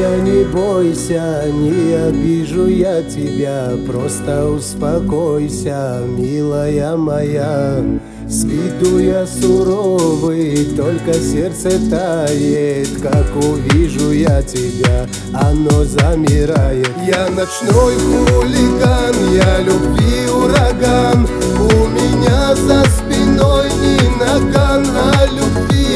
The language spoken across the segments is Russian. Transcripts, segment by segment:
не бойся, не обижу я тебя, просто успокойся, милая моя. С виду я суровый, только сердце тает, как увижу я тебя, оно замирает. Я ночной хулиган, я любви ураган, у меня за спиной не наган, а любви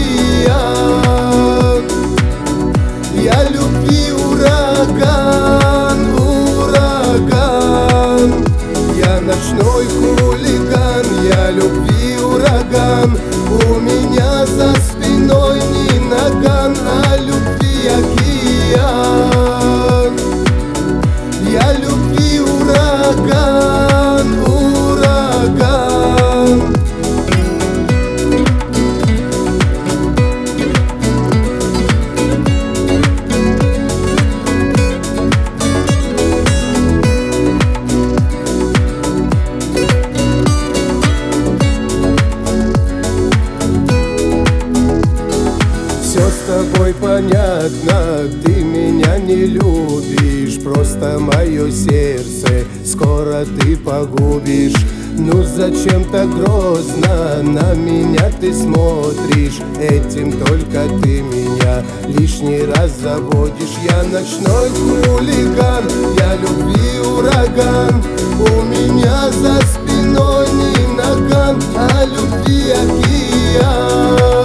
океан. Я любви ураган, ураган. Я ночной хулиган, я любви ураган, у меня за спиной не наган, а любви океан. Я любви ураган, ураган. Все с тобой понятно, ты меня не любишь, просто мое сердце скоро ты погубишь. Ну зачем так грозно на меня ты смотришь? Этим только ты меня лишний раз заводишь. Я ночной хулиган, я любви ураган, у меня за спиной не наган, а любви океан.